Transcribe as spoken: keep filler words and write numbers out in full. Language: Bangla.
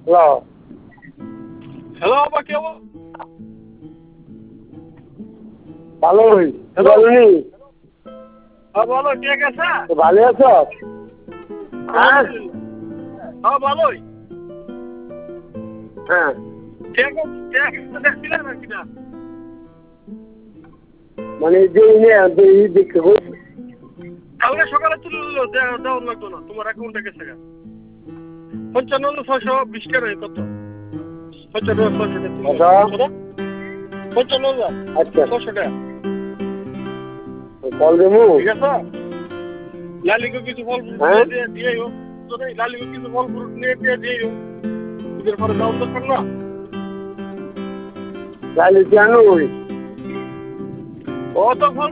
হ্যালো হ্যালো বাবা কি হবো ভালোই হ্যালো বলনি হ্যাঁ বলো ঠিক আছে ভালো আছো হ্যাঁ হ্যাঁ ভালোই হ্যাঁ ঠিক আছে ঠিক আছে দেখছিলেন নাকি না মানে যে দেখতে কালকে সকালে তুলে দেওয়ার লাগতো না তোমার অ্যাকাউন্টে গেছে গা পঞ্চান্ন ছয়শো বিশ টাকা কত পঞ্চান্ন ছয়শো টাকা পঞ্চান্ন হাজার আচ্ছা ছশো টাকা কল দেবো ঠিক আছে লালিকে কিছু ফল হ্যাঁ দিয়ে দিয়ে লালিকে কিছু ফল ফ্রুট নিয়ে দিয়ে দিয়ে ঈদের পরে যাওয়ার দরকার না লালি কেন ওই ও তো ফল